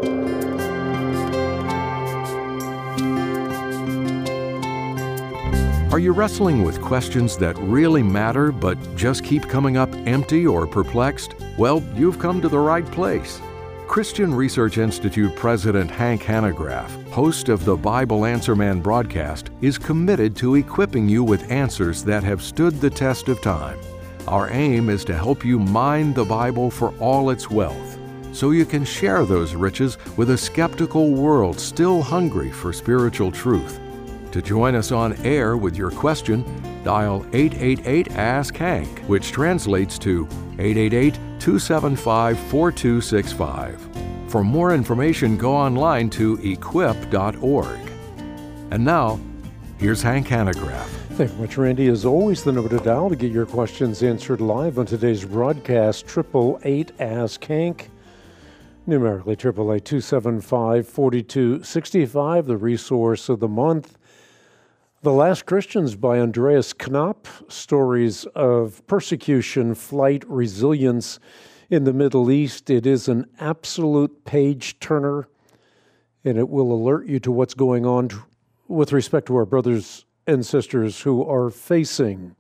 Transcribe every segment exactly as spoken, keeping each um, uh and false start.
Are you wrestling with questions that really matter but just keep coming up empty or perplexed? Well, you've come to the right place. Christian Research Institute President Hank Hanegraaff, host of the Bible Answer Man broadcast, is committed to equipping you with answers that have stood the test of time. Our aim is to help you mine the Bible for all its wealth, so you can share those riches with a skeptical world still hungry for spiritual truth. To join us on air with your question, dial eight eight eight, ask Hank, which translates to eight eight eight, two seven five, four two six five. For more information, go online to equip dot org. And now, here's Hank Hanegraaff. Thank you much, Randy. As always, the number to dial to get your questions answered live on today's broadcast, eight eight eight, ask Hank. Numerically, eight eight eight, two seven five, four two six five, the resource of the month. The Last Christians by Andreas Knopp, stories of persecution, flight, resilience in the Middle East. It is an absolute page-turner, and it will alert you to what's going on t- with respect to our brothers and sisters who are facing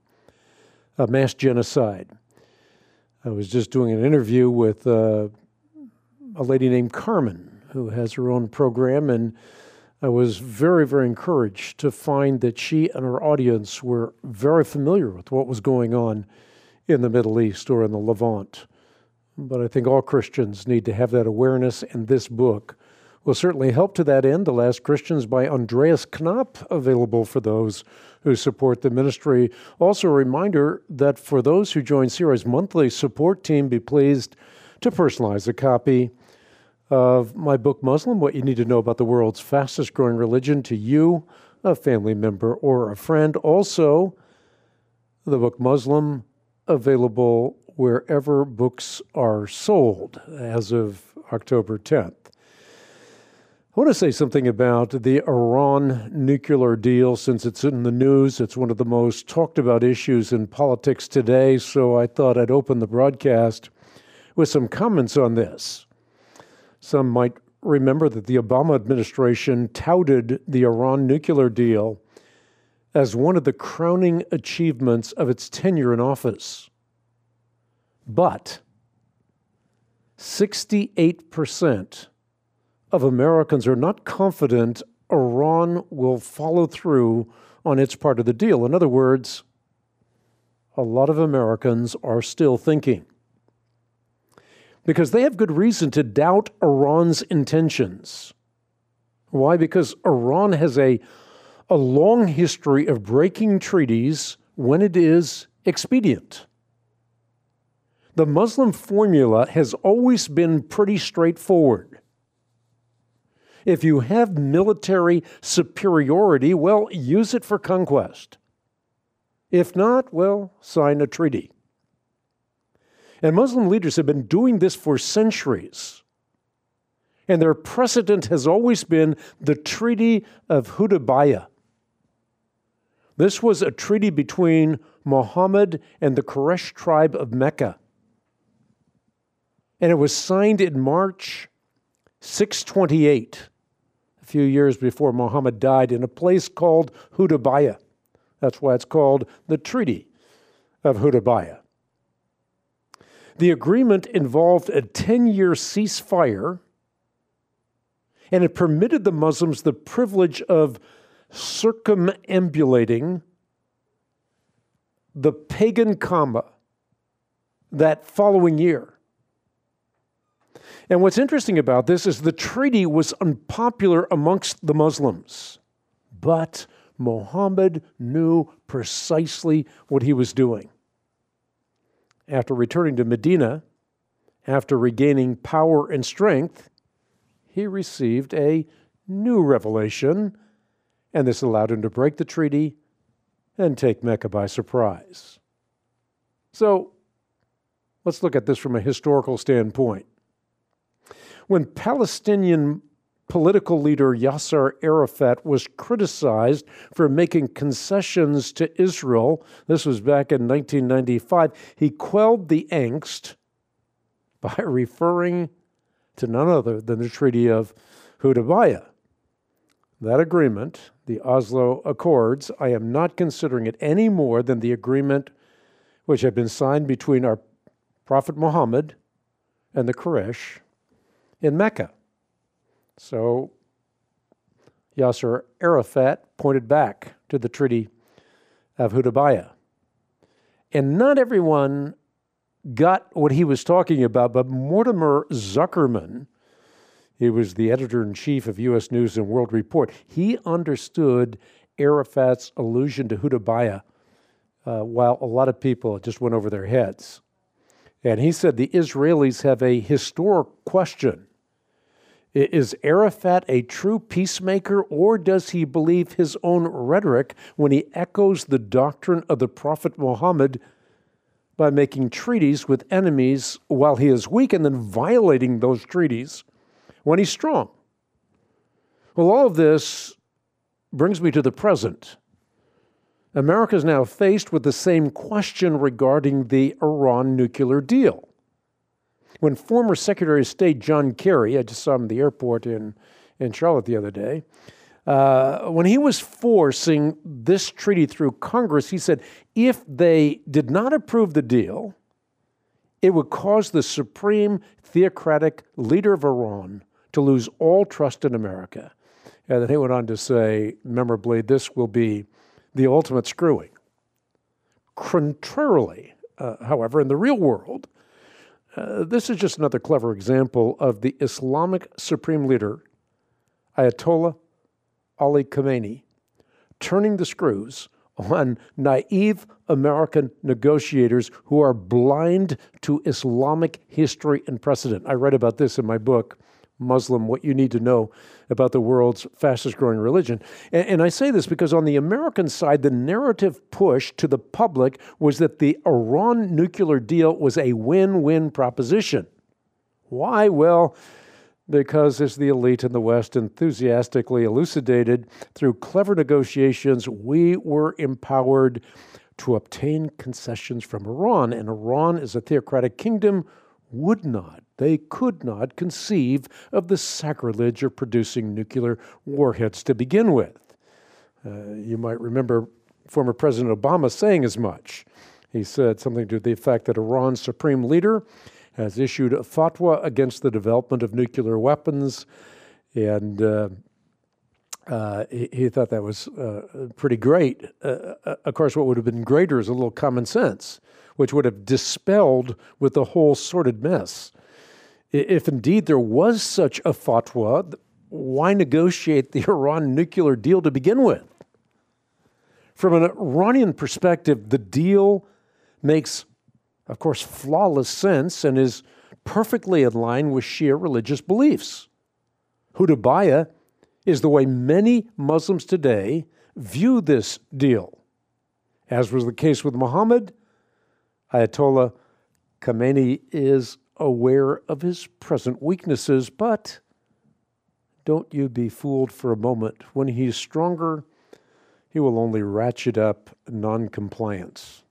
a mass genocide. I was just doing an interview with uh, a lady named Carmen, who has her own program, and I was very, very encouraged to find that she and her audience were very familiar with what was going on in the Middle East or in the Levant. But I think all Christians need to have that awareness, and this book will certainly help to that end. The Last Christians by Andreas Knopp, available for those who support the ministry. Also a reminder that for those who join C R I's monthly support team, be pleased to personalize a copy of my book, Muslim, What You Need to Know About the World's Fastest Growing Religion, to you, a family member, or a friend. Also, the book Muslim, available wherever books are sold as of October tenth. I want to say something about the Iran nuclear deal since it's in the news. It's one of the most talked about issues in politics today, so I thought I'd open the broadcast with some comments on this. Some might remember that the Obama administration touted the Iran nuclear deal as one of the crowning achievements of its tenure in office. But sixty-eight percent of Americans are not confident Iran will follow through on its part of the deal. In other words, a lot of Americans are still thinking, because they have good reason to doubt Iran's intentions. Why? Because Iran has a, a long history of breaking treaties when it is expedient. The Muslim formula has always been pretty straightforward. If you have military superiority, well, use it for conquest. If not, well, sign a treaty. And Muslim leaders have been doing this for centuries. And their precedent has always been the Treaty of Hudaybiyah. This was a treaty between Muhammad and the Quraysh tribe of Mecca. And it was signed in March six twenty-eight, a few years before Muhammad died, in a place called Hudaybiyah. That's why it's called the Treaty of Hudaybiyah. The agreement involved a ten-year ceasefire, and it permitted the Muslims the privilege of circumambulating the pagan Kaaba that following year. And what's interesting about this is the treaty was unpopular amongst the Muslims, but Muhammad knew precisely what he was doing. After returning to Medina, after regaining power and strength, he received a new revelation, and this allowed him to break the treaty and take Mecca by surprise. So, let's look at this from a historical standpoint. When Palestinian political leader Yasser Arafat was criticized for making concessions to Israel, this was back in nineteen ninety-five, he quelled the angst by referring to none other than the Treaty of Hudaybiyah. That agreement, the Oslo Accords, I am not considering it any more than the agreement which had been signed between our Prophet Muhammad and the Quraysh in Mecca. So Yasser Arafat pointed back to the Treaty of Hudaybiyah. And not everyone got what he was talking about, but Mortimer Zuckerman, he was the editor-in-chief of U S News and World Report, he understood Arafat's allusion to Hudaybiyah, uh, while a lot of people just went over their heads. And he said the Israelis have a historic question. Is Arafat a true peacemaker, or does he believe his own rhetoric when he echoes the doctrine of the Prophet Muhammad by making treaties with enemies while he is weak and then violating those treaties when he's strong? Well, all of this brings me to the present. America is now faced with the same question regarding the Iran nuclear deal. When former Secretary of State John Kerry, I just saw him at the airport in, in Charlotte the other day, uh, when he was forcing this treaty through Congress, he said if they did not approve the deal, it would cause the supreme theocratic leader of Iran to lose all trust in America. And then he went on to say, memorably, this will be the ultimate screwing. Contrarily, uh, however, in the real world, uh, this is just another clever example of the Islamic supreme leader, Ayatollah Ali Khamenei, turning the screws on naive American negotiators who are blind to Islamic history and precedent. I write about this in my book, Muslim, What You Need to Know About the World's Fastest Growing Religion. And, and I say this because on the American side, the narrative push to the public was that the Iran nuclear deal was a win-win proposition. Why? Well, because as the elite in the West enthusiastically elucidated, through clever negotiations, we were empowered to obtain concessions from Iran. And Iran, as a theocratic kingdom, would not, they could not conceive of the sacrilege of producing nuclear warheads to begin with. Uh, you might remember former President Obama saying as much. He said something to the effect that Iran's supreme leader has issued a fatwa against the development of nuclear weapons, and uh, uh, he, he thought that was uh, pretty great. Uh, of course, what would have been greater is a little common sense, which would have dispelled with the whole sordid mess. If indeed there was such a fatwa, why negotiate the Iran nuclear deal to begin with? From an Iranian perspective, the deal makes, of course, flawless sense and is perfectly in line with Shia religious beliefs. Hudaybiyah is the way many Muslims today view this deal. As was the case with Muhammad, Ayatollah Khamenei is aware of his present weaknesses, but don't you be fooled for a moment. When he's stronger, he will only ratchet up noncompliance.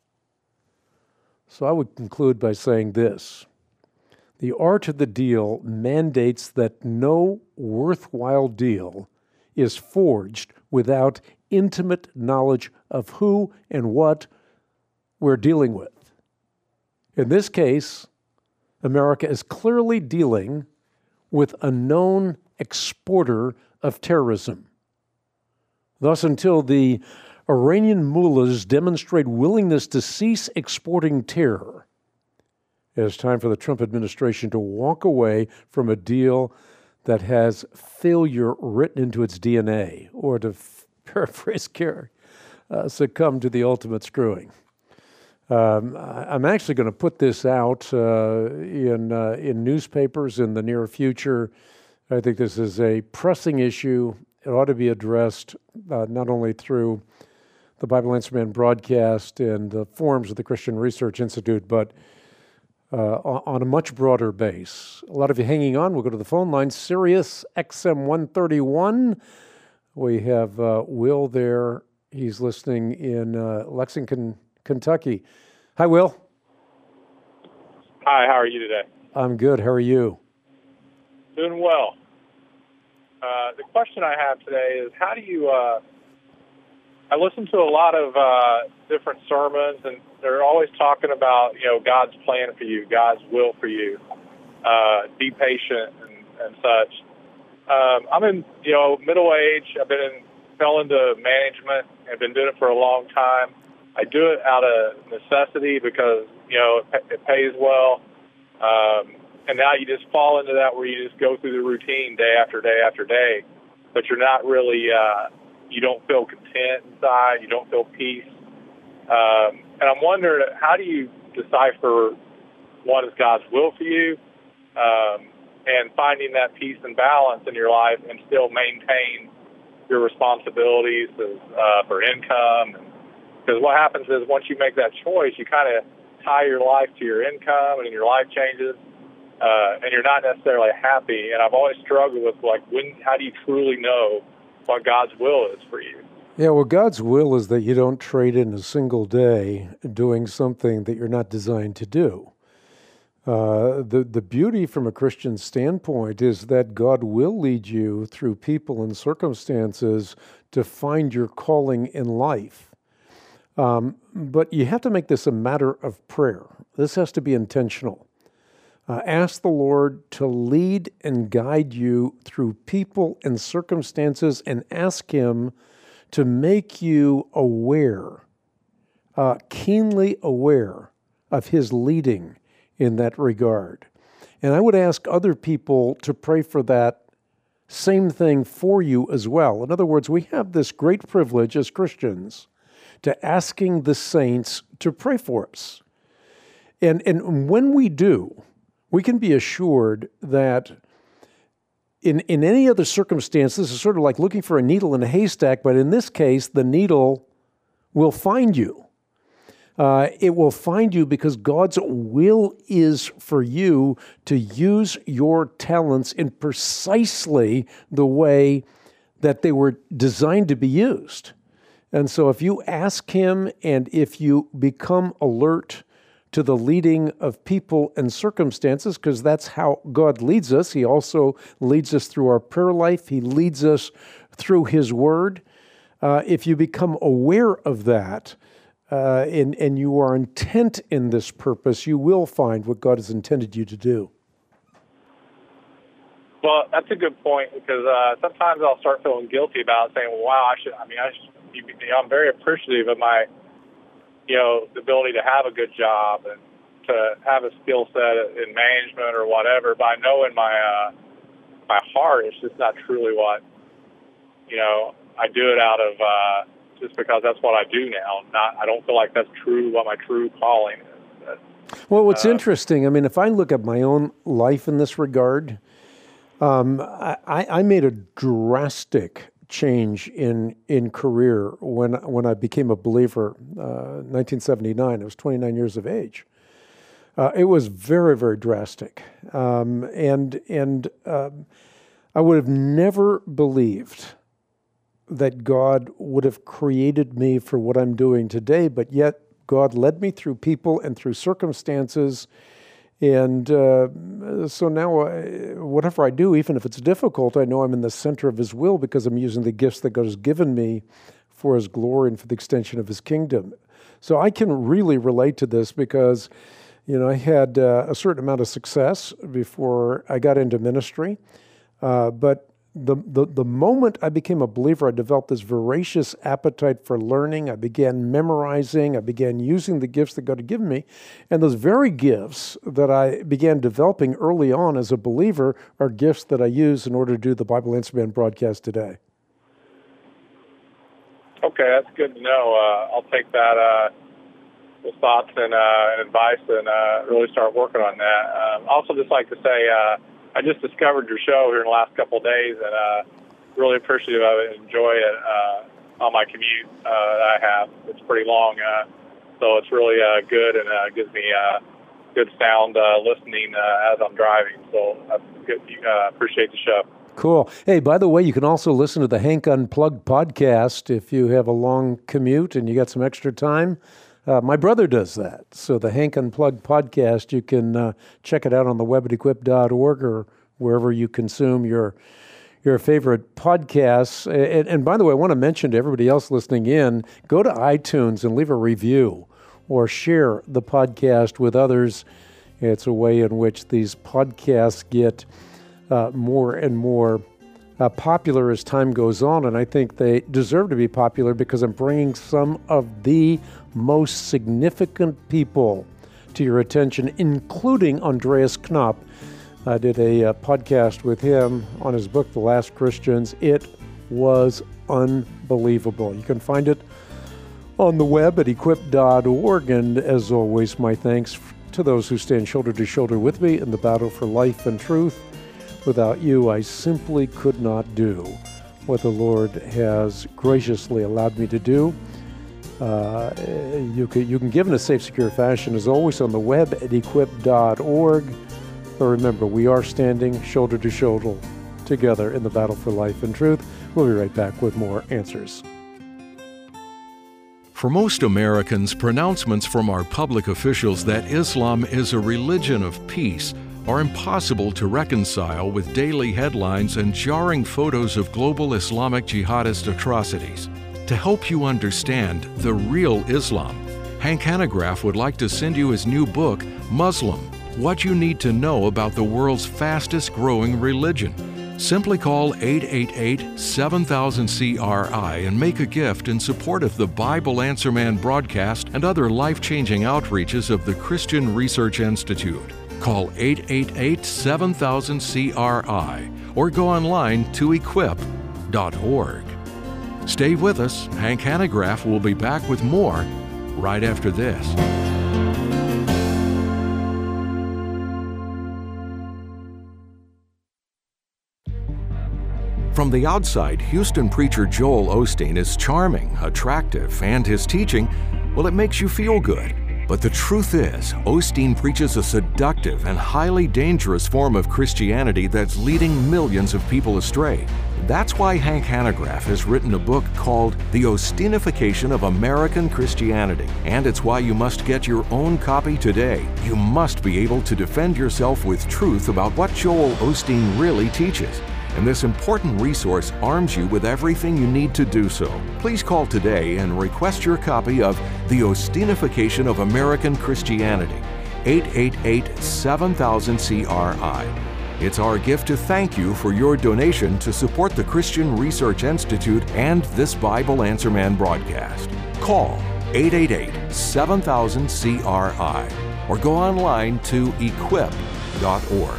So I would conclude by saying this. The art of the deal mandates that no worthwhile deal is forged without intimate knowledge of who and what we're dealing with. In this case, America is clearly dealing with a known exporter of terrorism. Thus, until the Iranian mullahs demonstrate willingness to cease exporting terror, it is time for the Trump administration to walk away from a deal that has failure written into its D N A, or to f- paraphrase Kerry, uh, succumb to the ultimate screwing. Um, I'm actually going to put this out uh, in uh, in newspapers in the near future. I think this is a pressing issue. It ought to be addressed uh, not only through the Bible Answer Man broadcast and the forums of the Christian Research Institute, but uh, on a much broader base. A lot of you hanging on. We'll go to the phone line. Sirius X M one thirty-one. We have uh, Will there. He's listening in uh, Lexington, Kentucky. Hi, Will. Hi, how are you today? I'm good. How are you? Doing well. Uh, the question I have today is, how do you, uh, I listen to a lot of uh, different sermons, and they're always talking about, you know, God's plan for you, God's will for you, uh, be patient and, and such. Um, I'm in, you know, middle age. I've been in, fell into management. I've been doing it for a long time. I do it out of necessity because, you know, it, it pays well. Um, and now you just fall into that where you just go through the routine day after day after day, but you're not really, uh, you don't feel content inside. You don't feel peace. Um, and I'm wondering, how do you decipher what is God's will for you, um, and finding that peace and balance in your life and still maintain your responsibilities as, uh, for income? Because what happens is once you make that choice, you kind of tie your life to your income, and your life changes, uh, and you're not necessarily happy. And I've always struggled with, like, when, how do you truly know what God's will is for you? Yeah, well, God's will is that you don't trade in a single day doing something that you're not designed to do. Uh, the, the beauty from a Christian standpoint is that God will lead you through people and circumstances to find your calling in life. Um, but you have to make this a matter of prayer. This has to be intentional. Uh, ask the Lord to lead and guide you through people and circumstances, and ask Him to make you aware, uh, keenly aware of His leading in that regard. And I would ask other people to pray for that same thing for you as well. In other words, we have this great privilege as Christians to asking the saints to pray for us. And, and when we do, we can be assured that in, in any other circumstance, this is sort of like looking for a needle in a haystack, but in this case, the needle will find you. Uh, it will find you because God's will is for you to use your talents in precisely the way that they were designed to be used. And so if you ask Him, and if you become alert to the leading of people and circumstances, because that's how God leads us. He also leads us through our prayer life. He leads us through His Word. Uh, if you become aware of that, uh, and, and you are intent in this purpose, you will find what God has intended you to do. Well, that's a good point, because uh, sometimes I'll start feeling guilty about it, saying, well, wow, I should, I mean, I should, you know, I'm very appreciative of my, you know, the ability to have a good job and to have a skill set in management or whatever. But I know in my uh, my heart, it's just not truly what, you know, I do it out of uh, just because that's what I do now. Not, I don't feel like that's true, what my true calling is. But, well, what's uh, interesting, I mean, if I look at my own life in this regard, um, I, I made a drastic change in in career when when I became a believer, uh, nineteen seventy-nine. I was twenty-nine years of age. Uh, it was very, very drastic, um, and and um, I would have never believed that God would have created me for what I'm doing today. But yet, God led me through people and through circumstances. And uh, so now, uh, whatever I do, even if it's difficult, I know I'm in the center of His will because I'm using the gifts that God has given me for His glory and for the extension of His kingdom. So I can really relate to this because, you know, I had uh, a certain amount of success before I got into ministry, uh, but The, the the moment I became a believer, I developed this voracious appetite for learning. I began memorizing. I began using the gifts that God had given me. And those very gifts that I began developing early on as a believer are gifts that I use in order to do the Bible Answer Man broadcast today. Okay, that's good to know. Uh, I'll take that, uh, those thoughts and, uh, and advice and uh, really start working on that. Um, also just like to say, uh, I just discovered your show here in the last couple of days, and uh, really appreciative of it. Enjoy it uh, on my commute uh, that I have. It's pretty long, uh, so it's really uh, good, and uh, gives me uh, good sound uh, listening uh, as I'm driving. So I uh, appreciate the show. Cool. Hey, by the way, you can also listen to the Hank Unplugged podcast if you have a long commute and you got some extra time. Uh, my brother does that. So the Hank Unplugged podcast, you can uh, check it out on the web at equip dot org or wherever you consume your your favorite podcasts. And, and by the way, I want to mention to everybody else listening in, go to iTunes and leave a review or share the podcast with others. It's a way in which these podcasts get uh, more and more uh, popular as time goes on. And I think they deserve to be popular because I'm bringing some of the most significant people to your attention, including Andreas Knopp. I did a uh, podcast with him on his book, The Last Christians. It was unbelievable. You can find it on the web at equip dot org. And as always, my thanks to those who stand shoulder to shoulder with me in the battle for life and truth. Without you, I simply could not do what the Lord has graciously allowed me to do. Uh, you can, you can give in a safe, secure fashion, as always, on the web at equip dot org. But remember, we are standing shoulder to shoulder together in the battle for life and truth. We'll be right back with more answers. For most Americans, pronouncements from our public officials that Islam is a religion of peace are impossible to reconcile with daily headlines and jarring photos of global Islamic jihadist atrocities. To help you understand the real Islam, Hank Hanegraaff would like to send you his new book, Muslim: What You Need to Know About the World's Fastest Growing Religion. Simply call eight eight eight, seven thousand, C R I and make a gift in support of the Bible Answer Man broadcast and other life-changing outreaches of the Christian Research Institute. Call eight eight eight, seven thousand, C R I or go online to equip dot org. Stay with us. Hank Hanegraaff will be back with more right after this. From the outside, Houston preacher Joel Osteen is charming, attractive, and his teaching, well, it makes you feel good. But the truth is, Osteen preaches a seductive and highly dangerous form of Christianity that's leading millions of people astray. That's why Hank Hanegraaff has written a book called The Osteenification of American Christianity. And it's why you must get your own copy today. You must be able to defend yourself with truth about what Joel Osteen really teaches. And this important resource arms you with everything you need to do so. Please call today and request your copy of The Osteenification of American Christianity, eight eight eight, seven thousand, C R I. It's our gift to thank you for your donation to support the Christian Research Institute and this Bible Answer Man broadcast. Call eight eight eight, seven thousand, C R I or go online to equip dot org.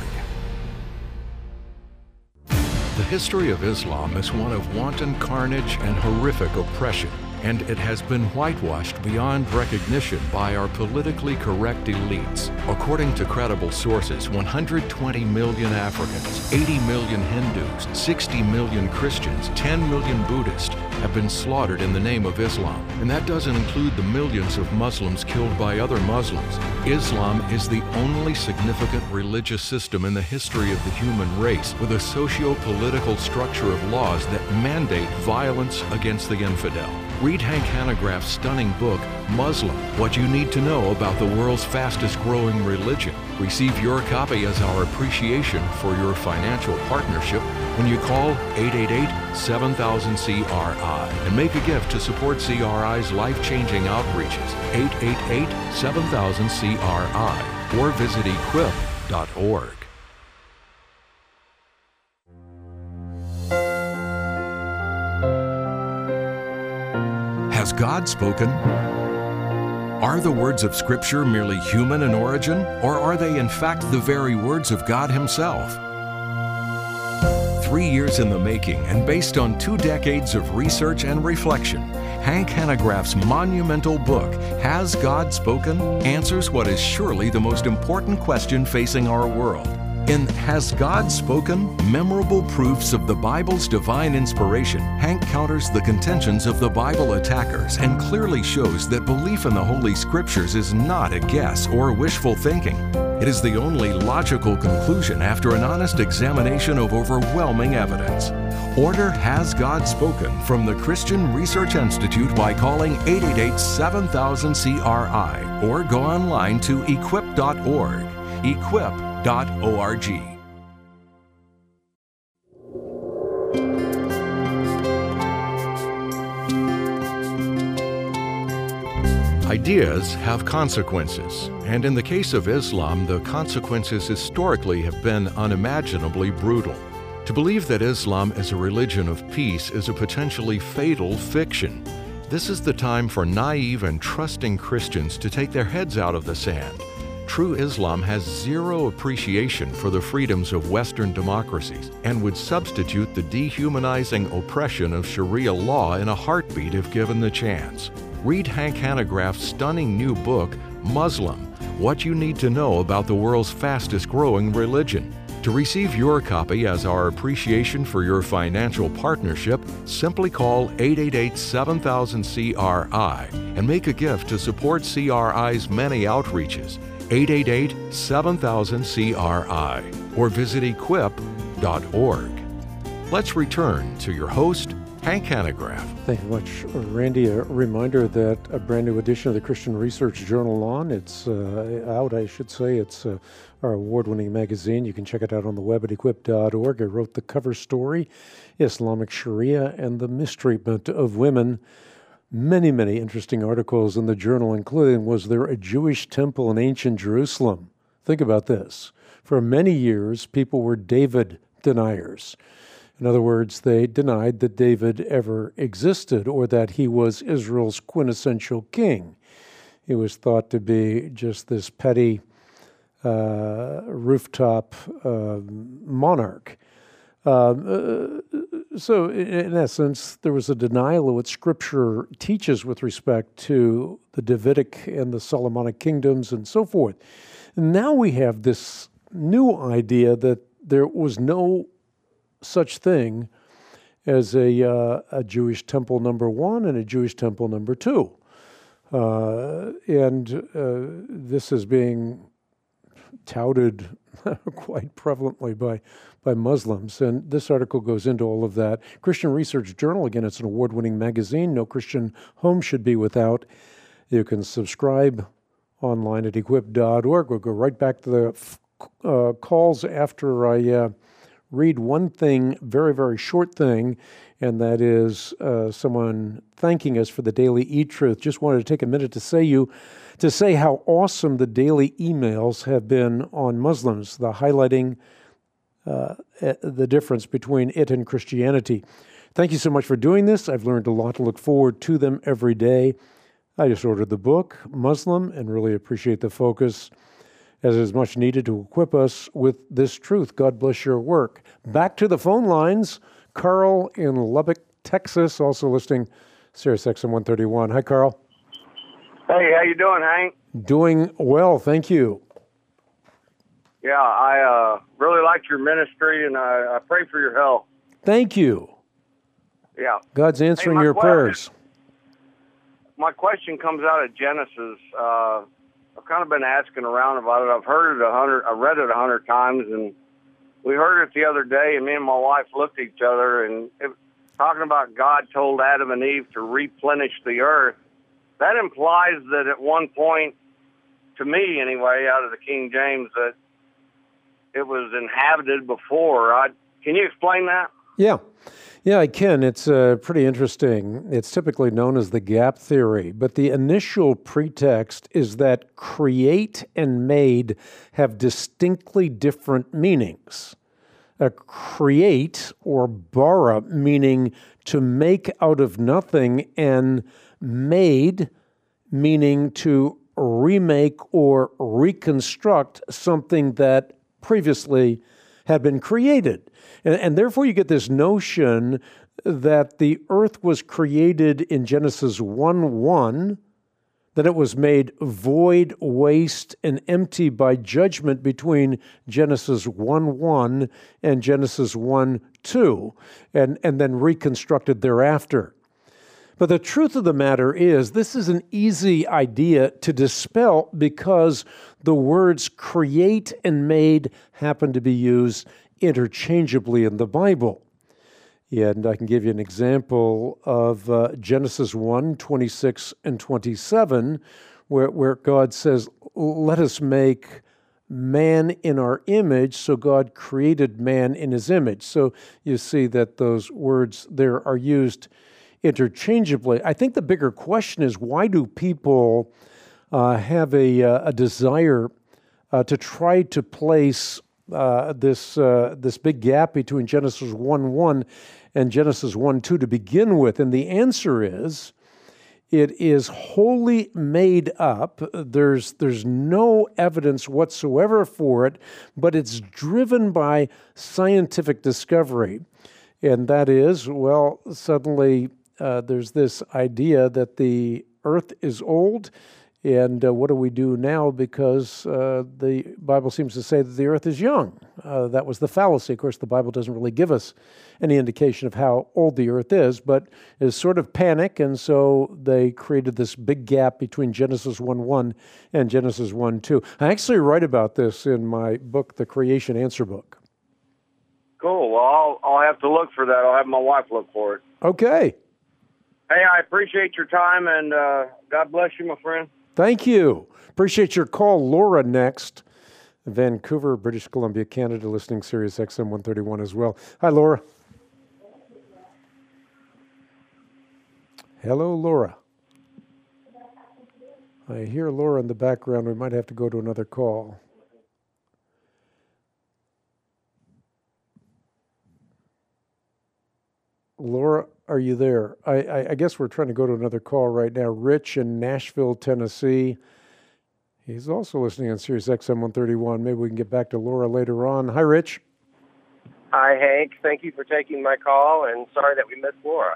The history of Islam is one of wanton carnage and horrific oppression, and it has been whitewashed beyond recognition by our politically correct elites. According to credible sources, one hundred twenty million Africans, eighty million Hindus, sixty million Christians, ten million Buddhists have been slaughtered in the name of Islam. And that doesn't include the millions of Muslims killed by other Muslims. Islam is the only significant religious system in the history of the human race with a socio-political structure of laws that mandate violence against the infidel. Read Hank Hanegraaff's stunning book, Muslim: What You Need to Know About the World's Fastest Growing Religion. Receive your copy as our appreciation for your financial partnership when you call eight eight eight, seven thousand, C R I and make a gift to support C R I's life-changing outreaches, eight eight eight, seven thousand, C R I, or visit equip dot org. Has God spoken? Are the words of Scripture merely human in origin, or are they in fact the very words of God Himself? Three years in the making and based on two decades of research and reflection, Hank Hanegraaff's monumental book, Has God Spoken?, answers what is surely the most important question facing our world. In Has God Spoken? Memorable Proofs of the Bible's Divine Inspiration, Hank counters the contentions of the Bible attackers and clearly shows that belief in the Holy Scriptures is not a guess or wishful thinking. It is the only logical conclusion after an honest examination of overwhelming evidence. Order Has God Spoken from the Christian Research Institute by calling eight eight eight, seven thousand, C R I or go online to equip dot org. equip dot org. Ideas have consequences, and in the case of Islam, the consequences historically have been unimaginably brutal. To believe that Islam is a religion of peace is a potentially fatal fiction. This is the time for naive and trusting Christians to take their heads out of the sand. True Islam has zero appreciation for the freedoms of Western democracies and would substitute the dehumanizing oppression of Sharia law in a heartbeat if given the chance. Read Hank Hanegraaff's stunning new book, Muslim: What You Need to Know About the World's Fastest Growing Religion. To receive your copy as our appreciation for your financial partnership, simply call eight eight eight, seven thousand, C R I and make a gift to support C R I's many outreaches. eight eight eight, seven thousand, C R I or visit equip dot org. Let's return to your host, Hank Hanegraaff. Thank you much, Randy. A reminder that a brand new edition of the Christian Research Journal on, it's uh, out, I should say. It's uh, our award-winning magazine. You can check it out on the web at equip dot org. I wrote the cover story, Islamic Sharia and the Mistreatment of Women. Many, many interesting articles in the journal, including Was There a Jewish Temple in Ancient Jerusalem? Think about this. For many years, people were David deniers. In other words, they denied that David ever existed or that he was Israel's quintessential king. He was thought to be just this petty uh, rooftop uh, monarch. Um, uh, so, in essence, there was a denial of what Scripture teaches with respect to the Davidic and the Solomonic kingdoms and so forth. And now we have this new idea that there was no such thing as a, uh, a Jewish temple number one and a Jewish temple number two. Uh, and uh, this is being touted quite prevalently by, by Muslims. And this article goes into all of that. Christian Research Journal, again, it's an award-winning magazine. No Christian home should be without. You can subscribe online at equip dot org. We'll go right back to the uh, calls after I uh, read one thing, very, very short thing, and that is uh, someone thanking us for the daily e-truth. Just wanted to take a minute to say you, to say how awesome the daily emails have been on Muslims, the highlighting uh, the difference between it and Christianity. Thank you so much for doing this. I've learned a lot to look forward to them every day. I just ordered the book, Muslim, and really appreciate the focus, as is much needed to equip us with this truth. God bless your work. Back to the phone lines. Carl in Lubbock, Texas, also listening Sirius X M one thirty-one. Hi, Carl. Hey, how you doing, Hank? Doing well, thank you. Yeah, I uh, really like your ministry, and I, I pray for your health. Thank you. Yeah. God's answering hey, your question, prayers. My question comes out of Genesis. Uh, I've kind of been asking around about it. I've heard it a hundred. I read it a hundred times, and we heard it the other day. And me and my wife looked at each other, and it, talking about God told Adam and Eve to replenish the earth. That implies that at one point, to me anyway, out of the King James, that it was inhabited before. I, can you explain that? Yeah. Yeah, I can. It's uh, pretty interesting. It's typically known as the gap theory, but the initial pretext is that create and made have distinctly different meanings. A create, or bara, meaning to make out of nothing, and made, meaning to remake or reconstruct something that previously had been created. And, and therefore you get this notion that the earth was created in Genesis one one, that it was made void, waste, and empty by judgment between Genesis one one and Genesis one two, and, and then reconstructed thereafter. But the truth of the matter is, this is an easy idea to dispel because the words create and made happen to be used interchangeably in the Bible. And I can give you an example of uh, Genesis one, twenty-six and twenty-seven, where, where God says, let us make man in our image. So God created man in his image. So you see that those words there are used interchangeably. I think the bigger question is, why do people uh, have a, a desire uh, to try to place uh, this uh, this big gap between Genesis one one and Genesis one two to begin with? And the answer is, it is wholly made up. There's there's no evidence whatsoever for it, but it's driven by scientific discovery. And that is, well, suddenly uh, there's this idea that the earth is old, and uh, what do we do now? Because uh, the Bible seems to say that the earth is young. Uh, that was the fallacy. Of course, the Bible doesn't really give us any indication of how old the earth is, but is sort of panic, and so they created this big gap between Genesis one one and Genesis one two. I actually write about this in my book, The Creation Answer Book. Cool. Well, I'll, I'll have to look for that. I'll have my wife look for it. Okay. Hey, I appreciate your time, and uh, God bless you, my friend. Thank you. Appreciate your call. Laura next. Vancouver, British Columbia, Canada, listening Sirius X M one thirty-one as well. Hi, Laura. Hello, Laura. I hear Laura in the background. We might have to go to another call. Laura, are you there? I, I, I guess we're trying to go to another call right now. Rich in Nashville, Tennessee. He's also listening on Sirius X M one thirty-one. Maybe we can get back to Laura later on. Hi, Rich. Hi, Hank. Thank you for taking my call, and sorry that we missed Laura.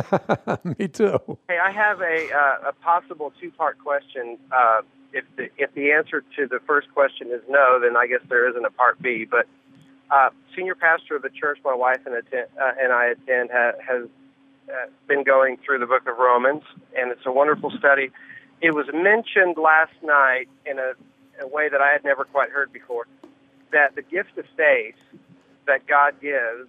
Me too. Hey, I have a uh, a possible two-part question. Uh, if the if the answer to the first question is no, then I guess there isn't a part B. But uh, senior pastor of the church my wife and, attend, uh, and I attend ha, has uh, been going through the book of Romans, and it's a wonderful study. It was mentioned last night in a, a way that I had never quite heard before, that the gift of faith that God gives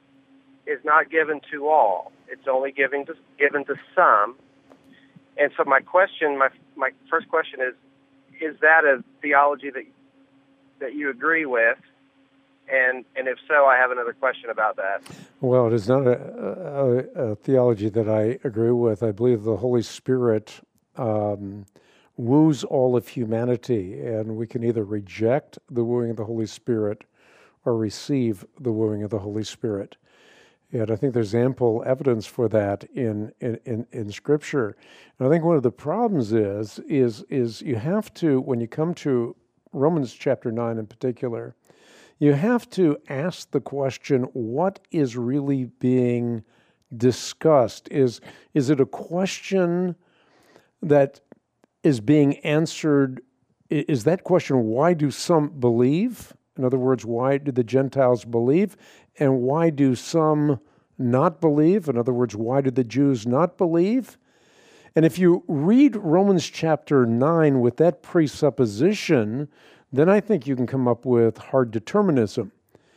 is not given to all. It's only given to, given to some. And so my question, my my first question is, is that a theology that that you agree with? And and if so, I have another question about that. Well, it is not a, a, a theology that I agree with. I believe the Holy Spirit um, woos all of humanity, and we can either reject the wooing of the Holy Spirit or receive the wooing of the Holy Spirit. And I think there's ample evidence for that in, in, in, in Scripture. And I think one of the problems is, is, is you have to, when you come to Romans chapter nine in particular, you have to ask the question, what is really being discussed? Is, is it a question that is being answered? Is that question, why do some believe? In other words, why do the Gentiles believe? And why do some not believe? In other words, why do the Jews not believe? And if you read Romans chapter nine with that presupposition, then I think you can come up with hard determinism.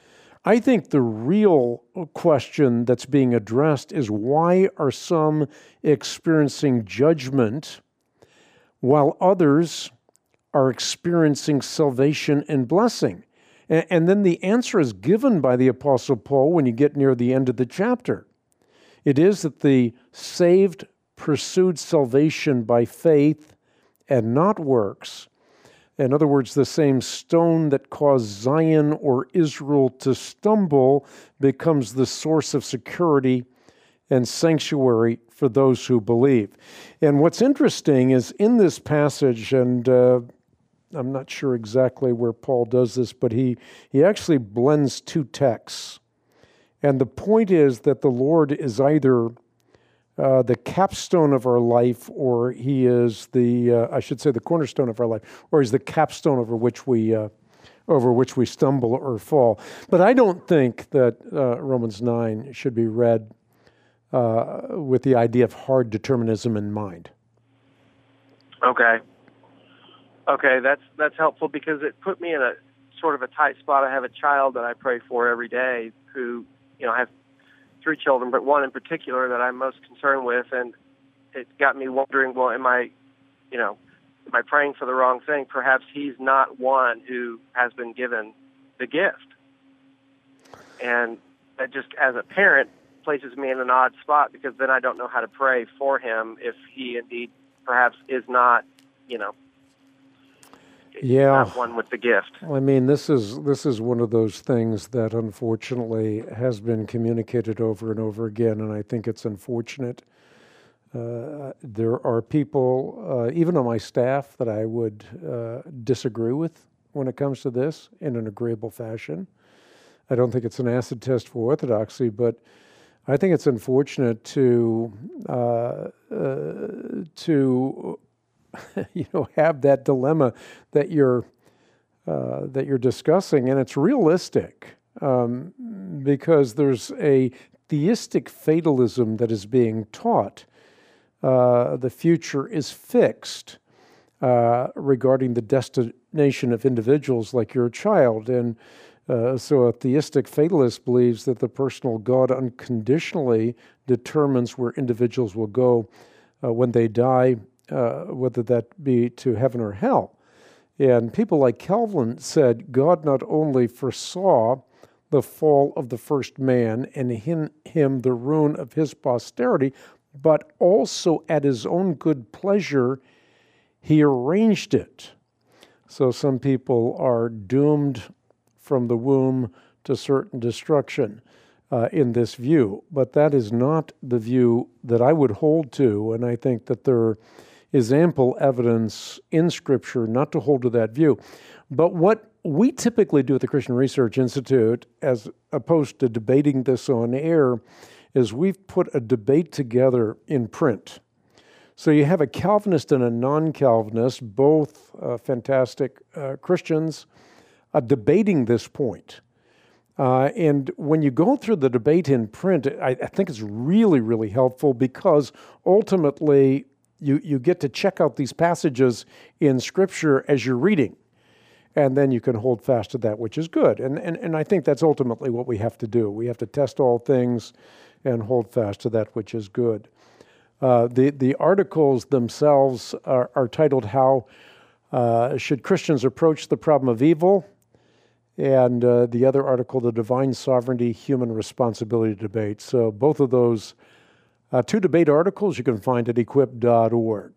I think the real question that's being addressed is, why are some experiencing judgment while others are experiencing salvation and blessing? And then the answer is given by the Apostle Paul when you get near the end of the chapter. It is that the saved pursued salvation by faith and not works. In other words, the same stone that caused Zion or Israel to stumble becomes the source of security and sanctuary for those who believe. And what's interesting is in this passage, and uh, I'm not sure exactly where Paul does this, but he, he actually blends two texts. And the point is that the Lord is either uh, the capstone of our life, or he is the, uh, I should say, the cornerstone of our life, or he's the capstone over which we uh, over which we stumble or fall. But I don't think that uh, Romans nine should be read uh, with the idea of hard determinism in mind. Okay. Okay, that's that's helpful, because it put me in a sort of a tight spot. I have a child that I pray for every day who, you know, I have three children, but one in particular that I'm most concerned with, and it got me wondering, well, am I, you know, am I praying for the wrong thing? Perhaps he's not one who has been given the gift. And that just, as a parent, places me in an odd spot, because then I don't know how to pray for him if he indeed perhaps is not, you know, yeah, not one with the gift. I mean, this is this is one of those things that unfortunately has been communicated over and over again, and I think it's unfortunate. Uh, there are people, uh, even on my staff, that I would uh, disagree with when it comes to this in an agreeable fashion. I don't think it's an acid test for orthodoxy, but I think it's unfortunate to uh, uh, to you know have that dilemma that you're uh, that you're discussing, and it's realistic um, because there's a theistic fatalism that is being taught. Uh, the future is fixed uh, regarding the destination of individuals like your child. And uh, so a theistic fatalist believes that the personal God unconditionally determines where individuals will go uh, when they die, uh, whether that be to heaven or hell. And people like Calvin said God not only foresaw the fall of the first man and in him the ruin of his posterity, but also at his own good pleasure, he arranged it. So some people are doomed from the womb to certain destruction uh, in this view. But that is not the view that I would hold to, and I think that there is ample evidence in Scripture not to hold to that view. But what we typically do at the Christian Research Institute, as opposed to debating this on air, is we've put a debate together in print. So you have a Calvinist and a non-Calvinist, both uh, fantastic uh, Christians, uh, debating this point. Uh, and when you go through the debate in print, I, I think it's really, really helpful, because ultimately you, you get to check out these passages in Scripture as you're reading. And then you can hold fast to that, which is good. And, and, and I think that's ultimately what we have to do. We have to test all things and hold fast to that which is good. Uh, the, the articles themselves are, are titled, How uh, Should Christians Approach the Problem of Evil? And uh, the other article, The Divine Sovereignty, Human Responsibility Debate. So both of those uh, two debate articles you can find at equip dot org.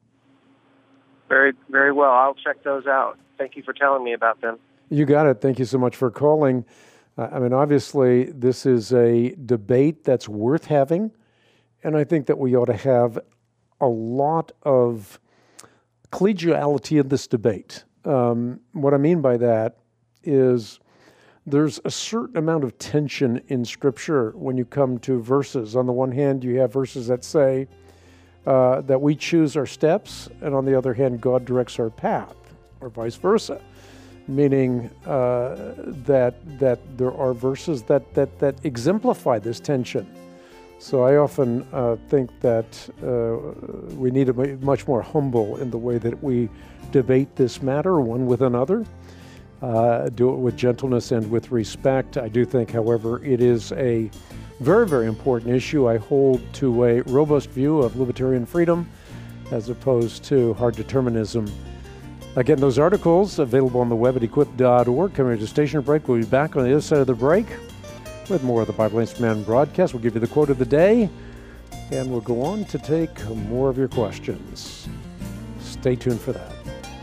Very, very well. I'll check those out. Thank you for telling me about them. You got it. Thank you so much for calling. Uh, I mean, obviously, this is a debate that's worth having, and I think that we ought to have a lot of collegiality in this debate. Um, what I mean by that is there's a certain amount of tension in Scripture when you come to verses. On the one hand, you have verses that say uh, that we choose our steps, and on the other hand, God directs our path, or vice versa. Meaning uh, that that there are verses that, that, that exemplify this tension. So I often uh, think that uh, we need to be much more humble in the way that we debate this matter one with another. Uh, do it with gentleness and with respect. I do think, however, it is a very, very important issue. I hold to a robust view of libertarian freedom as opposed to hard determinism. Again, those articles available on the web at equip dot org. Coming to station break. We'll be back on the other side of the break with more of the Bible Answer Man broadcast. We'll give you the quote of the day, and we'll go on to take more of your questions. Stay tuned for that.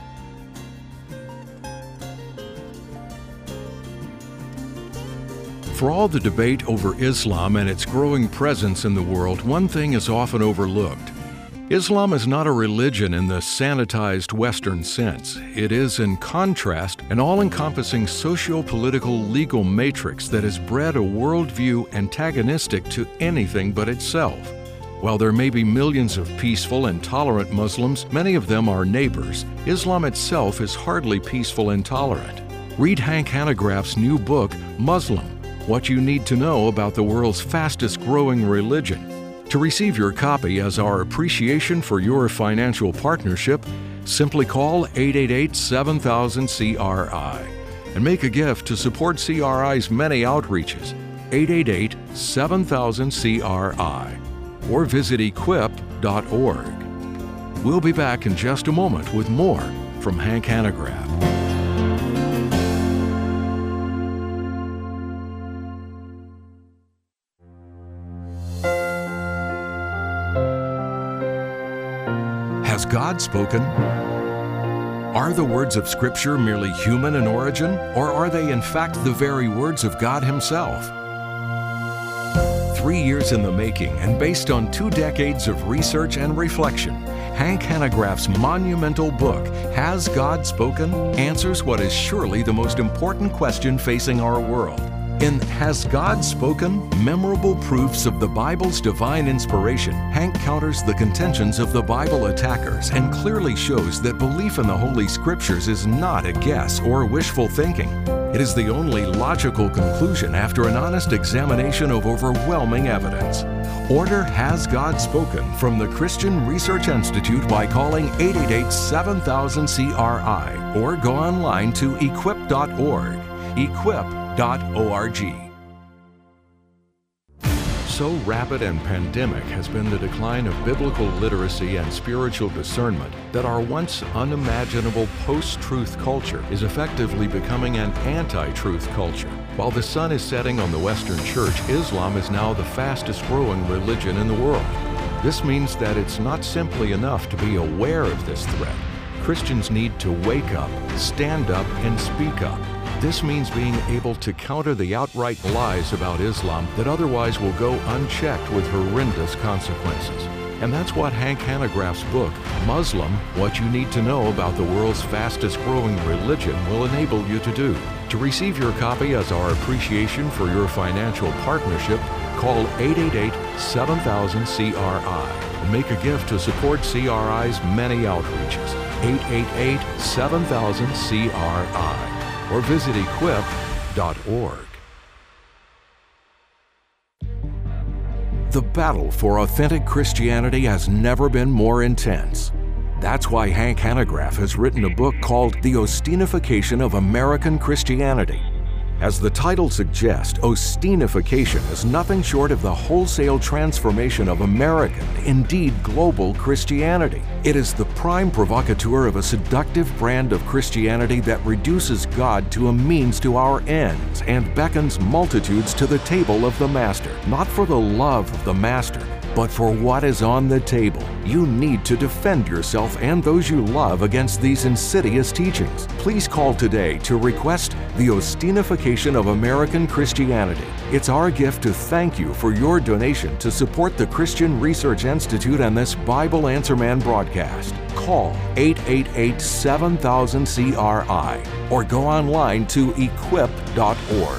For all the debate over Islam and its growing presence in the world, one thing is often overlooked. Islam is not a religion in the sanitized Western sense. It is, in contrast, an all-encompassing socio-political legal matrix that has bred a worldview antagonistic to anything but itself. While there may be millions of peaceful and tolerant Muslims, many of them are neighbors. Islam itself is hardly peaceful and tolerant. Read Hank Hanegraaff's new book, Muslim: What You Need to Know About the World's Fastest-Growing Religion. To receive your copy as our appreciation for your financial partnership, simply call eight eight eight, seven thousand, C R I and make a gift to support C R I's many outreaches, eight eight eight, seven thousand, C R I, or visit equip dot org. We'll be back in just a moment with more from Hank Hanegraaff. Has God spoken? Are the words of Scripture merely human in origin, or are they in fact the very words of God Himself? Three years in the making and based on two decades of research and reflection, Hank Hanegraaff's monumental book, Has God Spoken?, answers what is surely the most important question facing our world. In Has God Spoken? Memorable Proofs of the Bible's Divine Inspiration, Hank counters the contentions of the Bible attackers and clearly shows that belief in the Holy Scriptures is not a guess or wishful thinking. It is the only logical conclusion after an honest examination of overwhelming evidence. Order Has God Spoken from the Christian Research Institute by calling eight eight eight, seven thousand, C R I or go online to equip dot org. equip dot org. So rapid and pandemic has been the decline of biblical literacy and spiritual discernment that our once unimaginable post-truth culture is effectively becoming an anti-truth culture. While the sun is setting on the Western Church, Islam is now the fastest growing religion in the world. This means that it's not simply enough to be aware of this threat. Christians need to wake up, stand up, and speak up. This means being able to counter the outright lies about Islam that otherwise will go unchecked with horrendous consequences. And that's what Hank Hanegraaff's book, Muslim, What You Need to Know About the World's Fastest Growing Religion, will enable you to do. To receive your copy as our appreciation for your financial partnership, call eight eight eight, seven thousand, C R I and make a gift to support C R I's many outreaches. eight eight eight, seven thousand, C R I. Or visit equip dot org. The battle for authentic Christianity has never been more intense. That's why Hank Hanegraaff has written a book called The Ostinification of American Christianity. As the title suggests, Ostinification is nothing short of the wholesale transformation of American, indeed global, Christianity. It is the prime provocateur of a seductive brand of Christianity that reduces God to a means to our ends and beckons multitudes to the table of the Master, not for the love of the Master, but for what is on the table. You need to defend yourself and those you love against these insidious teachings. Please call today to request The Ostinification of American Christianity. It's our gift to thank you for your donation to support the Christian Research Institute and this Bible Answer Man broadcast. Call eight eight eight, seven thousand, C R I or go online to equip dot org.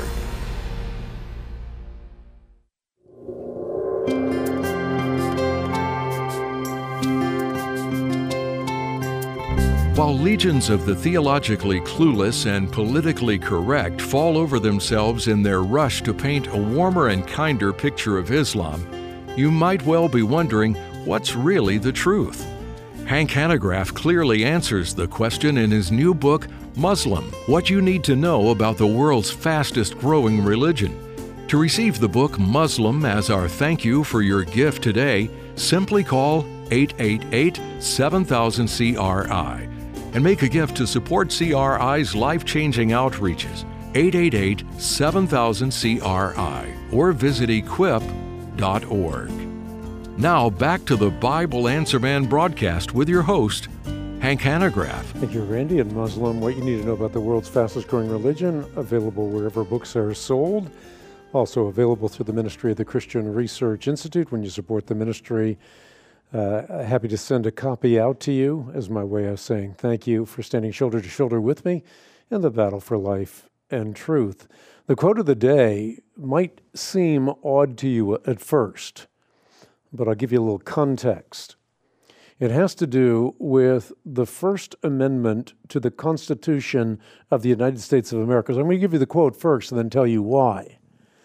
While legions of the theologically clueless and politically correct fall over themselves in their rush to paint a warmer and kinder picture of Islam, you might well be wondering what's really the truth. Hank Hanegraaff clearly answers the question in his new book, Muslim, What You Need to Know About the World's Fastest Growing Religion. To receive the book Muslim as our thank you for your gift today, simply call eight eight eight, seven thousand, C R I. And make a gift to support C R I's life-changing outreaches, eight eight eight, seven thousand, C R I, or visit equip dot org. Now back to the Bible Answer Man broadcast with your host, Hank Hanegraaff. Thank you, Randy. And Muslim, What You Need to Know About the World's Fastest Growing Religion, available wherever books are sold. Also available through the ministry of the Christian Research Institute. When you support the ministry, Uh, happy to send a copy out to you as my way of saying thank you for standing shoulder to shoulder with me in the battle for life and truth. The quote of the day might seem odd to you at first, but I'll give you a little context. It has to do with the First Amendment to the Constitution of the United States of America. So I'm going to give you the quote first and then tell you why.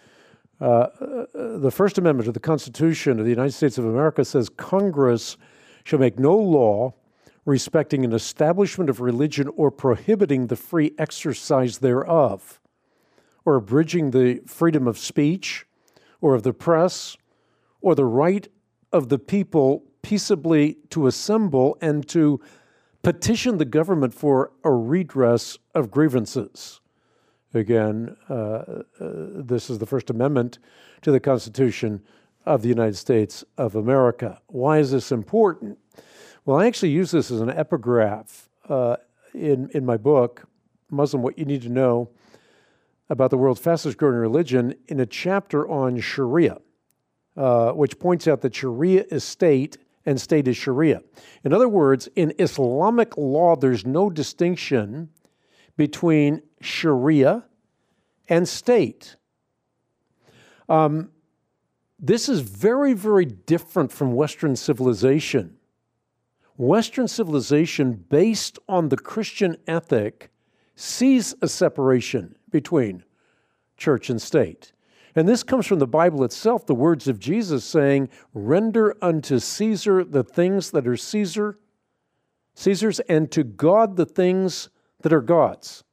Uh, the First Amendment to the Constitution of the United States of America says Congress shall make no law respecting an establishment of religion or prohibiting the free exercise thereof, or abridging the freedom of speech or of the press, or the right of the people peaceably to assemble and to petition the government for a redress of grievances. Again, uh, uh, this is the First Amendment to the Constitution of the United States of America. Why is this important? Well, I actually use this as an epigraph uh, in, in my book, Muslim, What You Need to Know About the World's Fastest Growing Religion, in a chapter on Sharia, uh, which points out that Sharia is state and state is Sharia. In other words, in Islamic law, there's no distinction between Sharia and state. Um, this is very, very different from Western civilization. Western civilization, based on the Christian ethic, sees a separation between church and state. And this comes from the Bible itself, the words of Jesus saying, "Render unto Caesar the things that are Caesar, Caesar's, and to God the things that are God's."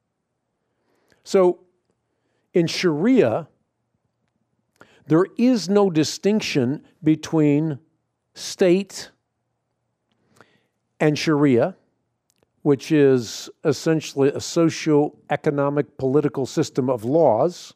So, in Sharia, there is no distinction between state and Sharia, which is essentially a socio-economic political system of laws.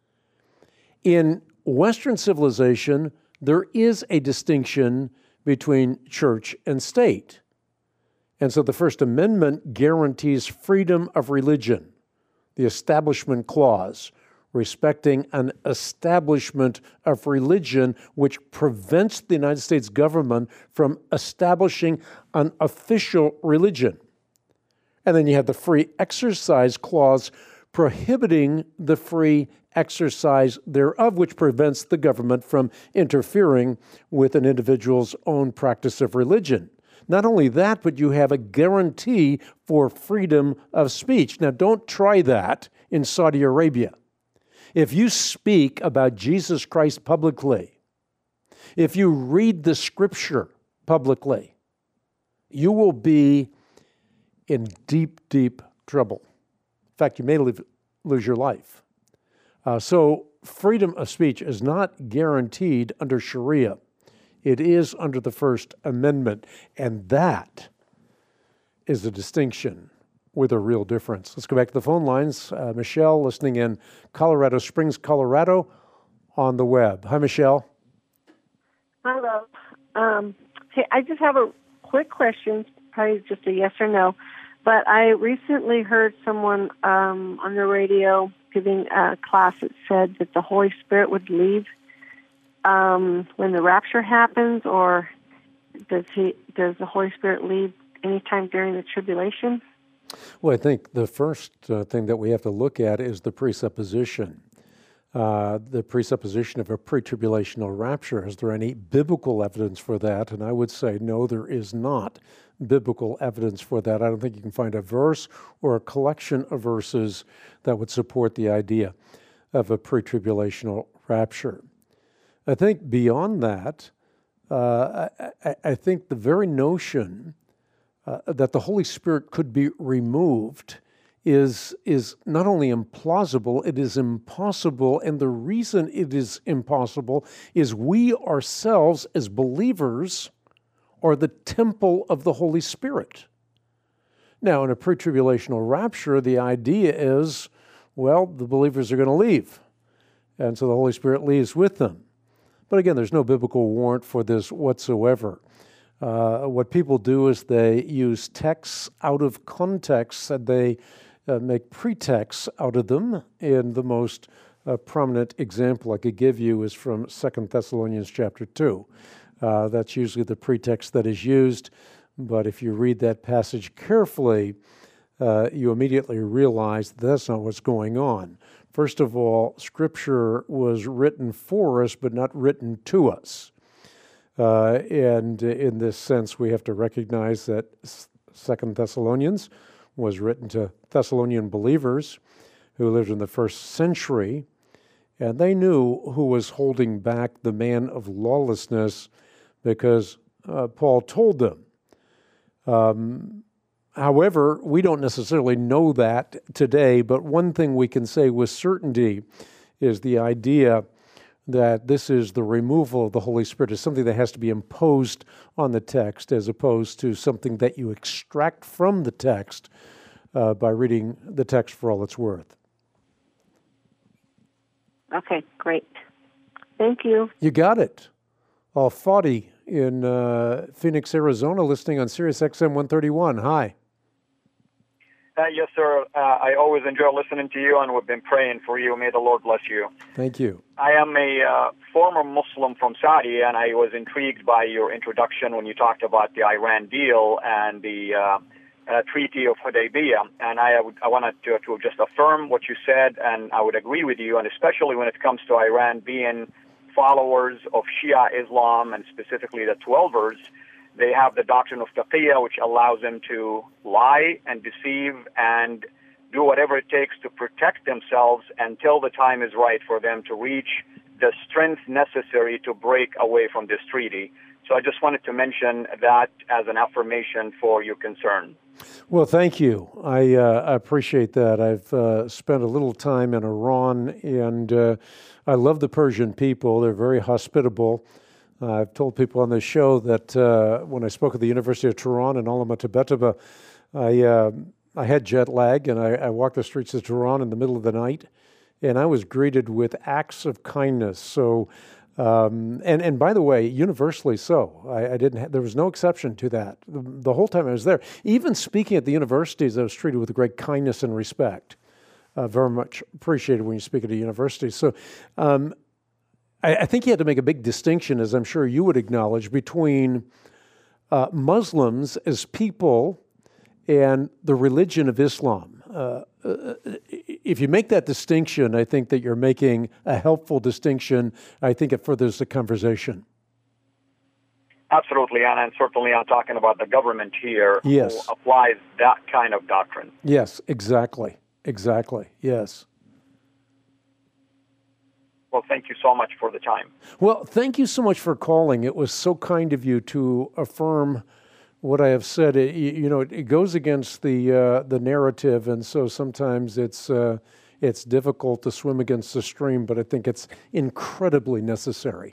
In Western civilization, there is a distinction between church and state. And so the First Amendment guarantees freedom of religion, the Establishment Clause, respecting an establishment of religion which prevents the United States government from establishing an official religion. And then you have the Free Exercise Clause prohibiting the free exercise thereof, which prevents the government from interfering with an individual's own practice of religion. Not only that, but you have a guarantee for freedom of speech. Now, don't try that in Saudi Arabia. If you speak about Jesus Christ publicly, if you read the scripture publicly, you will be in deep, deep trouble. In fact, you may live, lose your life. Uh, so freedom of speech is not guaranteed under Sharia. It is under the First Amendment, and that is a distinction with a real difference. Let's go back to the phone lines. Uh, Michelle, listening in Colorado Springs, Colorado, on the web. Hi, Michelle. Hello. Um, hey, I just have a quick question, probably just a yes or no. But I recently heard someone um, on the radio giving a class that said that the Holy Spirit would leave um, when the rapture happens, or does he? Does the Holy Spirit leave anytime during the tribulation? Well, I think the first uh, thing that we have to look at is the presupposition. Uh, the presupposition of a pre-tribulational rapture. Is there any biblical evidence for that? And I would say, no, there is not biblical evidence for that. I don't think you can find a verse or a collection of verses that would support the idea of a pre-tribulational rapture. I think beyond that, uh, I, I think the very notion uh, that the Holy Spirit could be removed is is not only implausible, it is impossible. And the reason it is impossible is we ourselves as believers are the temple of the Holy Spirit. Now, in a pre-tribulational rapture, the idea is, well, the believers are going to leave. And so the Holy Spirit leaves with them. But again, there's no biblical warrant for this whatsoever. Uh, what people do is they use texts out of context, and they uh, make pretexts out of them. And the most uh, prominent example I could give you is from Second Thessalonians chapter two. Uh, that's usually the pretext that is used. But if you read that passage carefully, uh, you immediately realize that that's not what's going on. First of all, Scripture was written for us, but not written to us. Uh, and in this sense, we have to recognize that Second Thessalonians was written to Thessalonian believers who lived in the first century, and they knew who was holding back the man of lawlessness because uh, Paul told them. Um, however, we don't necessarily know that today, but one thing we can say with certainty is the idea that this is the removal of the Holy Spirit is something that has to be imposed on the text as opposed to something that you extract from the text uh, by reading the text for all it's worth. Okay, great. Thank you. You got it. Al-Fadi in uh, Phoenix, Arizona, listening on Sirius X M one thirty-one. Hi. Uh, yes, sir. Uh, I always enjoy listening to you, and we've been praying for you. May the Lord bless you. Thank you. I am a uh, former Muslim from Saudi, and I was intrigued by your introduction when you talked about the Iran deal and the uh, uh, Treaty of Hudaybiyah. And I, would, I wanted to, to just affirm what you said, and I would agree with you, and especially when it comes to Iran being followers of Shia Islam, and specifically the Twelvers. They have the doctrine of taqiyya, which allows them to lie and deceive and do whatever it takes to protect themselves until the time is right for them to reach the strength necessary to break away from this treaty. So I just wanted to mention that as an affirmation for your concern. Well, thank you. I uh, appreciate that. I've uh, spent a little time in Iran, and uh, I love the Persian people. They're very hospitable. Uh, I've told people on this show that uh, when I spoke at the University of Tehran in Alama Tibetaba, I uh, I had jet lag, and I, I walked the streets of Tehran in the middle of the night, and I was greeted with acts of kindness. So, um, and and by the way, universally so. I, I didn't. Ha- there was no exception to that. The, the whole time I was there, even speaking at the universities, I was treated with great kindness and respect. Uh, very much appreciated when you speak at a university. So. Um, I think he had to make a big distinction, as I'm sure you would acknowledge, between uh, Muslims as people and the religion of Islam. Uh, if you make that distinction, I think that you're making a helpful distinction. I think it furthers the conversation. Absolutely, and, and certainly I'm talking about the government here yes. who applies that kind of doctrine. Yes, exactly. Exactly, yes. Well, thank you so much for the time. Well, thank you so much for calling. It was so kind of you to affirm what I have said. It, you know, it goes against the uh, the narrative, and so sometimes it's uh, it's difficult to swim against the stream, but I think it's incredibly necessary.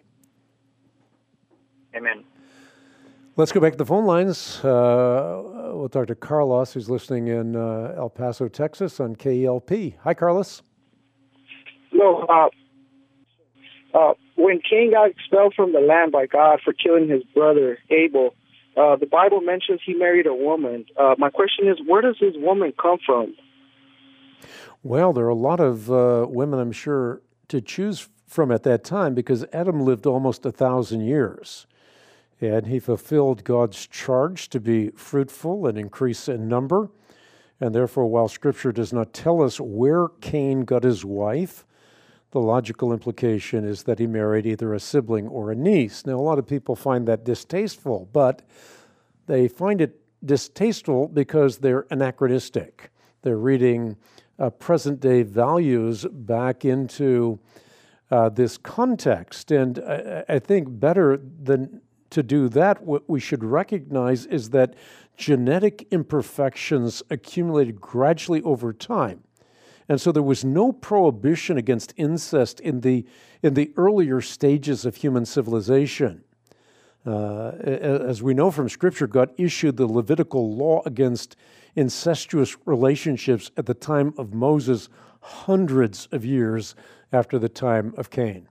Amen. Let's go back to the phone lines. Uh, we'll talk to Carlos, who's listening in uh, El Paso, Texas, on K E L P. Hi, Carlos. No, uh, Uh, when Cain got expelled from the land by God for killing his brother Abel, uh, the Bible mentions he married a woman. Uh, my question is, where does this woman come from? Well, there are a lot of uh, women, I'm sure, to choose from at that time, because Adam lived almost a thousand years, and he fulfilled God's charge to be fruitful and increase in number. And therefore, while Scripture does not tell us where Cain got his wife, the logical implication is that he married either a sibling or a niece. Now, a lot of people find that distasteful, but they find it distasteful because they're anachronistic. They're reading uh, present-day values back into uh, this context. And I, I think better than to do that, what we should recognize is that genetic imperfections accumulated gradually over time. And so there was no prohibition against incest in the in the earlier stages of human civilization. Uh, as we know from Scripture, God issued the Levitical law against incestuous relationships at the time of Moses, hundreds of years after the time of Cain.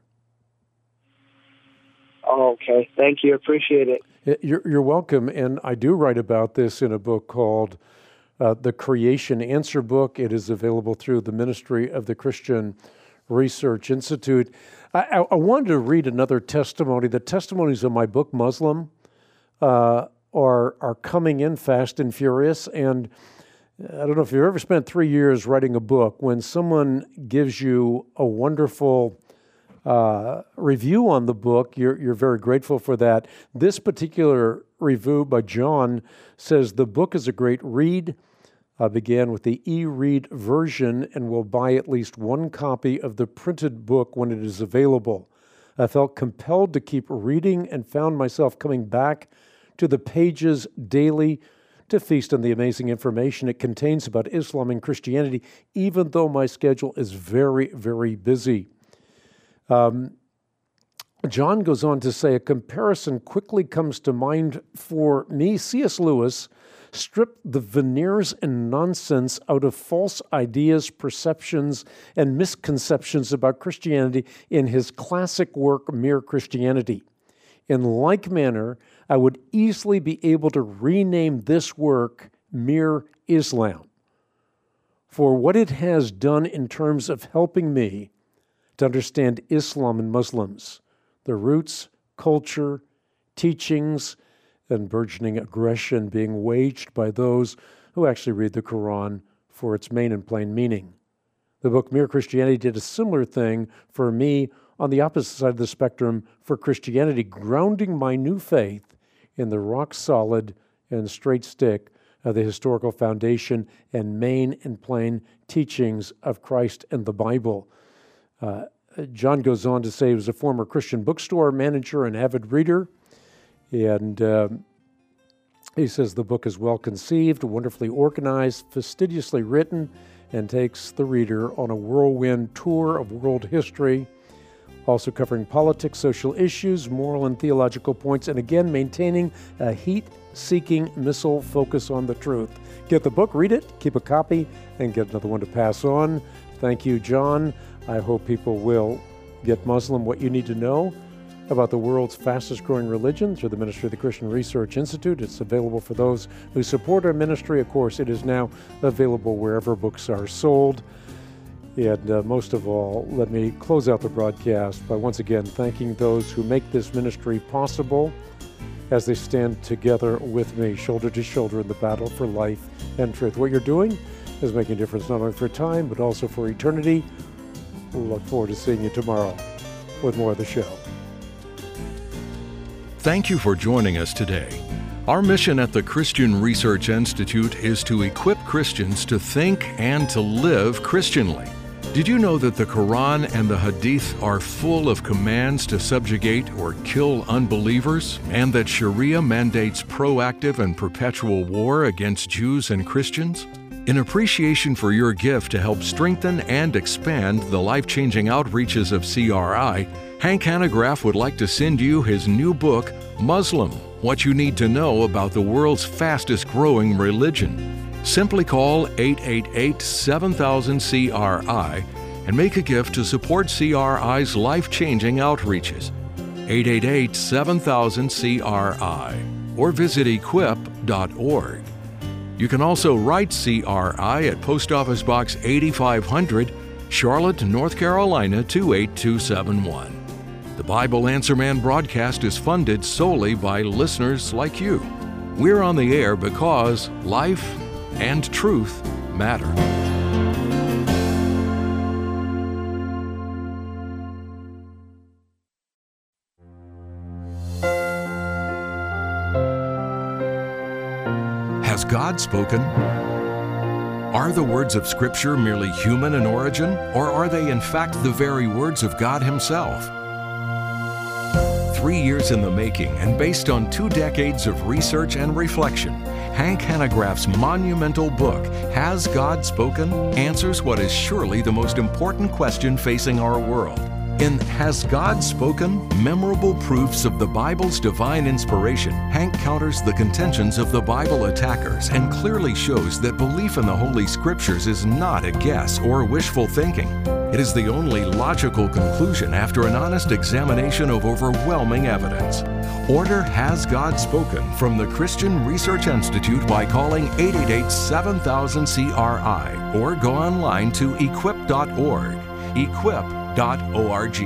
Oh, okay. Thank you. Appreciate it. You're, you're welcome. And I do write about this in a book called Uh, the Creation Answer Book. It is available through the Ministry of the Christian Research Institute. I, I, I wanted to read another testimony. The testimonies of my book, Muslim, uh, are are coming in fast and furious. And I don't know if you've ever spent three years writing a book. When someone gives you a wonderful uh, review on the book, you're you're very grateful for that. This particular review by John says the book is a great read. I began with the e-read version and will buy at least one copy of the printed book when it is available. I felt compelled to keep reading and found myself coming back to the pages daily to feast on the amazing information it contains about Islam and Christianity, even though my schedule is very, very busy. Um, John goes on to say, a comparison quickly comes to mind for me. C S Lewis stripped the veneers and nonsense out of false ideas, perceptions, and misconceptions about Christianity in his classic work, Mere Christianity. In like manner, I would easily be able to rename this work Mere Islam for what it has done in terms of helping me to understand Islam and Muslims, the roots, culture, teachings, and burgeoning aggression being waged by those who actually read the Quran for its main and plain meaning. The book Mere Christianity did a similar thing for me on the opposite side of the spectrum for Christianity, grounding my new faith in the rock-solid and straight stick of the historical foundation and main and plain teachings of Christ and the Bible. Uh, John goes on to say he was a former Christian bookstore manager and avid reader, and uh, he says the book is well conceived, wonderfully organized, fastidiously written, and takes the reader on a whirlwind tour of world history, also covering politics, social issues, moral and theological points, and again maintaining a heat-seeking missile focus on the truth. Get the book, read it, keep a copy, and get another one to pass on. Thank you, John. I hope people will get Muslim what you need to know about the world's fastest growing religion through the Ministry of the Christian Research Institute. It's available for those who support our ministry. Of course, it is now available wherever books are sold. And uh, most of all, let me close out the broadcast by once again thanking those who make this ministry possible as they stand together with me, shoulder to shoulder in the battle for life and truth. What you're doing is making a difference not only for time, but also for eternity. We look forward to seeing you tomorrow with more of the show. Thank you for joining us today. Our mission at the Christian Research Institute is to equip Christians to think and to live Christianly. Did you know that the Quran and the Hadith are full of commands to subjugate or kill unbelievers, and that Sharia mandates proactive and perpetual war against Jews and Christians? In appreciation for your gift to help strengthen and expand the life-changing outreaches of C R I, Hank Hanegraaff would like to send you his new book, Muslim: What You Need to Know About the World's Fastest Growing Religion. Simply call eight eight eight, seven thousand, C R I and make a gift to support C R I's life-changing outreaches. eight eight eight, seven thousand, C R I or visit equip dot org. You can also write C R I at Post Office Box eighty-five hundred, Charlotte, North Carolina two eight two seven one. The Bible Answer Man broadcast is funded solely by listeners like you. We're on the air because life and truth matter. Has God spoken? Are the words of Scripture merely human in origin, or are they in fact the very words of God Himself? Three years in the making and based on two decades of research and reflection, Hank Hanegraaff's monumental book, Has God Spoken?, answers what is surely the most important question facing our world. In Has God Spoken? Memorable Proofs of the Bible's Divine Inspiration, Hank counters the contentions of the Bible attackers and clearly shows that belief in the Holy Scriptures is not a guess or wishful thinking. It is the only logical conclusion after an honest examination of overwhelming evidence. Order Has God Spoken from the Christian Research Institute by calling eight eight eight, seven thousand, C R I or go online to equip dot org. equip dot org.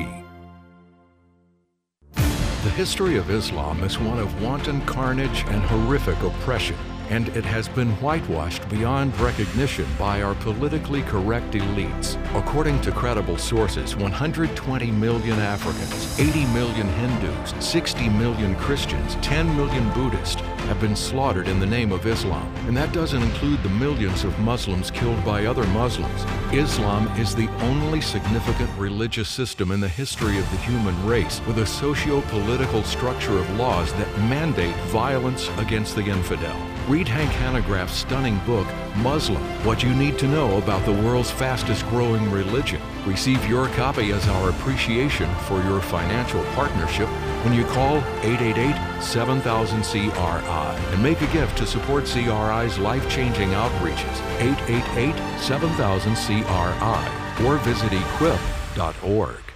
The history of Islam is one of wanton carnage and horrific oppression, and it has been whitewashed beyond recognition by our politically correct elites. According to credible sources, one hundred twenty million Africans, eighty million Hindus, sixty million Christians, ten million Buddhists have been slaughtered in the name of Islam. And that doesn't include the millions of Muslims killed by other Muslims. Islam is the only significant religious system in the history of the human race with a socio-political structure of laws that mandate violence against the infidel. Read Hank Hanegraaff's stunning book, Muslim: What You Need to Know About the World's Fastest Growing Religion. Receive your copy as our appreciation for your financial partnership when you call eight eight eight, seven thousand, C R I and make a gift to support C R I's life-changing outreaches. eight eight eight, seven thousand, C R I or visit equip dot org.